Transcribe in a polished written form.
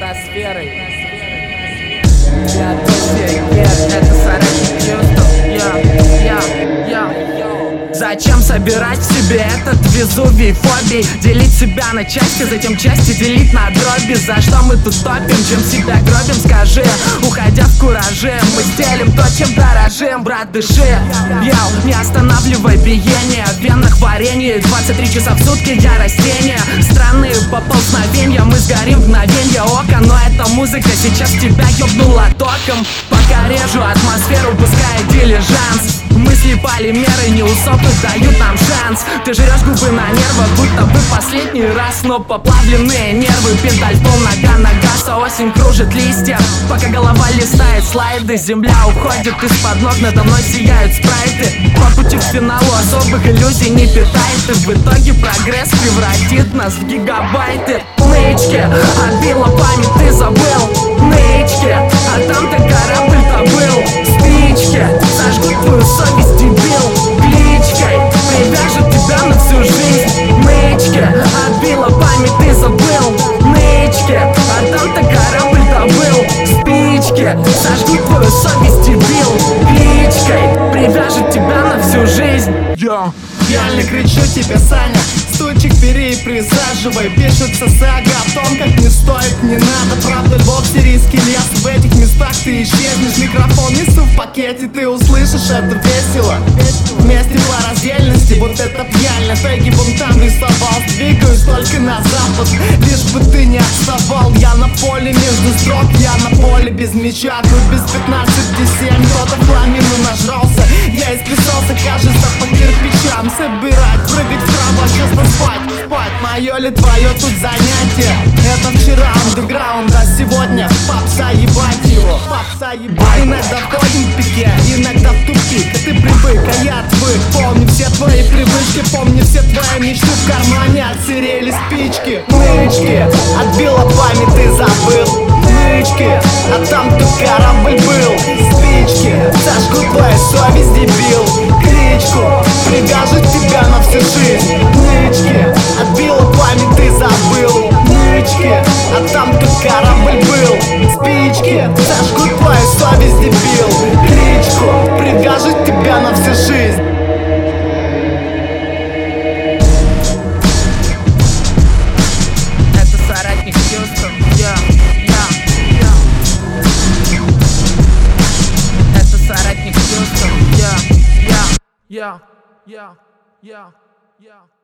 атмосферой. Это соратник Зачем собирать в себе этот Везувий фобий? Делить себя на части, затем части делить на дроби. За что мы тут топим, чем себя гробим, скажи. Уходя в кураже, мы стелим то, чем дорожим. Брат, дыши, яу, не останавливай биение. В венах варенье, 23 часа в сутки я растение. Странные поползновения, мы сгорим в мгновенье ока. Но эта музыка сейчас тебя ёбнула током. Пока режу атмосферу, пускай дилижанс. Мысли полимеры не усопы дают нам шанс. Ты жрешь губы на нервах, будто бы последний раз. Но поплавленные нервы, педальтон, нога, осень кружит листья. Пока голова листает слайды, земля уходит из-под ног. Надо мной сияют спрайты. По пути к финалу особых иллюзий не питает. И в итоге прогресс превратит нас в гигабайты. Нычки, отбила память, ты забыл. Нычки, а там ты корабль-то был. Спички, зажгут твою совесть, дебил. Кличкой привяжет тебя на всю жизнь. Нычки, отбила память, ты забыл. Нычки, а там ты корабль-то был. Спички, зажгут твою совесть, дебил. Кличкой привяжет тебя на всю жизнь. Я не кричу тебе, Саня, стульчик бери и присаживай. Пишется сага о том, как не стоит, не надо. Правда, Львов, сирийский лес, в этих местах ты исчезнешь. Микрофон несу в пакете, ты услышишь, это весело. Вместе по раздельности, вот это пьяня. Теги вон там рисовал, двигаюсь только на запад. Лишь бы ты не отставал, я на поле между строк. Я на поле без мяча, тут без 15-7. Кто-то в хламину нажрался, я исписался, кажется, по кирпичам. Собирать, прыгать вправо, честно спать. Мое ли твое тут занятие? Это вчера андеграунд, а сегодня попса, ебать его. Попса, ебать. Иногда входим в пике, иногда в тупик. А ты привык, а я отвык. Помни все твои привычки, помни все твои мечты. В кармане отсырели спички. Нычки, отбила память, ты забыл. Нычки, а там тут корабль был. Спички, зажгут твою совесть, дебил. Кличку привяжет тебя на всю жизнь. Нычки, отбила память, ты забыл. Нычки, а там тут корабль был. Спички, зажгут твою совесть, дебил. Кличку привяжет тебя на всю жизнь. Это соратник Хьюстон, Это соратник Хьюстон,